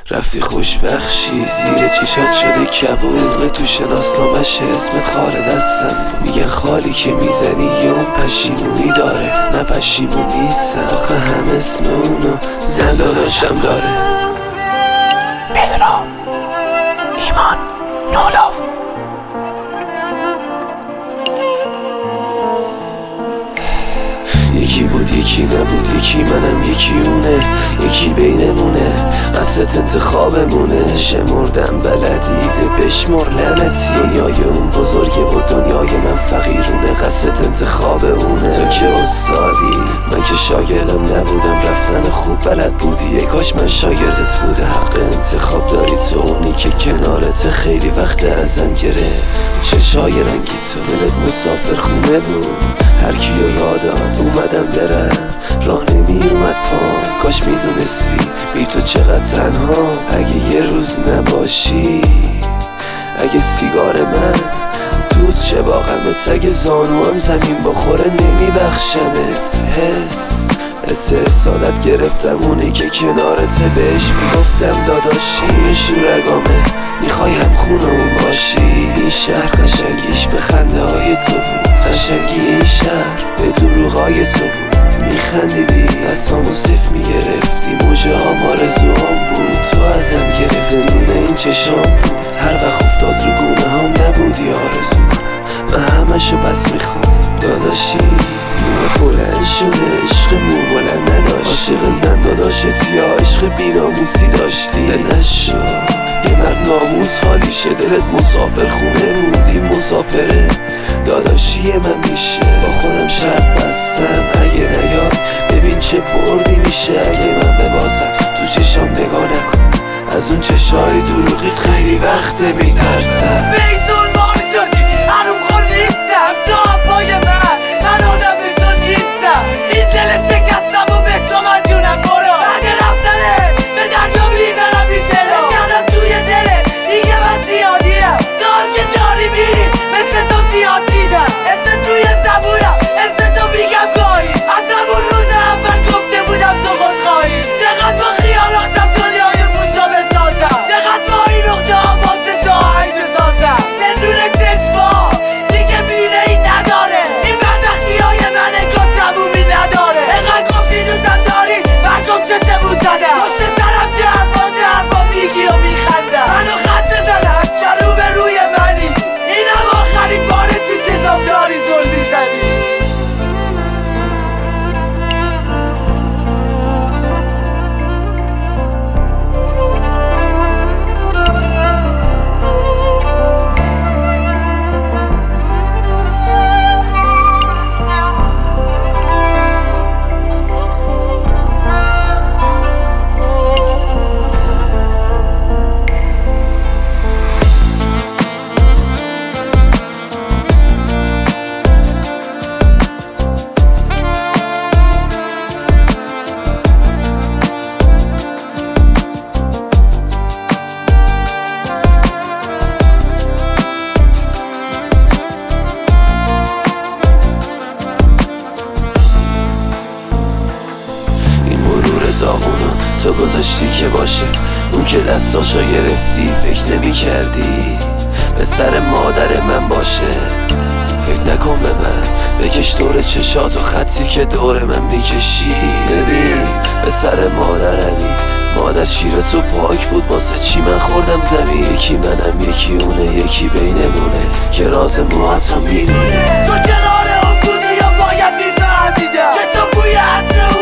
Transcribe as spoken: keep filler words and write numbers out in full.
رفتی خوشبخشی زیر چشات شده کبود، اسم تو شناسنامشه اسمت خالد هستم. میگن خالی که میزنی یه اون پشیمونی داره، نه پشیمون نیستم آخه هم اسم اونو زنداناشم داره. مهراب ایمان نولاف. یکی بود یکی نبود، یکی منم یکی اونه، یکی بینمونه قصد انتخابمونه. شمردم بلدیده بشمر لعنتی، دنیای اون بزرگه و دنیای من فقیرونه. قصد انتخاب اونه، تو که استادی من که شاگردم نبودم، رفتن خوب بلد بودی ای کاش من شاگردت بوده. حق انتخاب داری تو، اونی که کنارت خیلی وقت ازم گرفت. چشای رنگی تو دلت مسافر خونه بود، هر کیو یادات اومدم برم راه نمی اومد پام. کاش میدونستی بی تو چقدر تنها، اگه یه روز نباشی، اگه سیگار من دود شه با غمت، اگه زانوام زمین بخوره نمیبخشمت. حس حس سادت گرفتم، اونی که کنارته بهش میگفتم داداشی. شورگامه میخوای هم خونه اون باشی، این شهر قشنگیش به خنده های تو بود، قشنگی این شهر به دروغای تو بود. میخندیدی دستامو صف میگرفتی، موجه هم آرزوهام بود تو ازم گرفتی. زندون این چشام بود هر وقت افتاد رو گونه هم نبودی آرزو کنم، من همشو بس میخوام داداشی. موه بلند شده عشق مو بلند نداشت، عاشق زن داداشتی یا عشق بیناموسی داشتی. به نشو یه مرد ناموس حالیشه، دلت مسافر خونه بود این مسافره داداشی من میشه. با خودم شرط بستم اگه نیاد ببین چه بردی میشه، اگه من ببازم تو چشام نگاه نکن، از اون چشای دروغیت خیلی وقته میترسم. بیتون ما میشدی هرون خور نیستم، تا پای من من آدم بشون نیستم. این دل شکستم و به تو مدیونم، برو بعد رفتنه به دریا میزنم این دلو. کردم توی دله دیگه من زیادیم، دار که داری میری مثل تو زیاد دیدم. اسم توی زبونم اسم تو میگم گاهی، از همون روز اول گفته بودم تو خودخواهی. چقدر با خیالاتم دنیای بوجا بسازم، چقدر با این نقطه آواز تو آهنگ بسازم. زندون چشما دیگه بیره ای نداره، این بدبختی های من انگار تمومی نداره. اینقدر گفتی دوستم داری مردم چشمون زدم، پشت سرم چه حرفا چه حرفا میگی و میخندم. منو خط بزن اصلا رو به روی منی، اینم آخرین باره تو چشم داری زل میزنی. تو گذاشتی که باشه، اون که دستاشو گرفتی فکر نمی کردی به سر مادر من باشه. فکر نکن به من بکش دور چشات و خطی که دور من میکشی. ببین به سر مادرمی، مادر شیر تو پاک بود واسه چی من خوردم زمین. یکی منم یکی اونه، یکی بینمونه که راز موهاتو میدونه. تو کنار اون بودی یا باید میفهمیدم که تو بوی عطر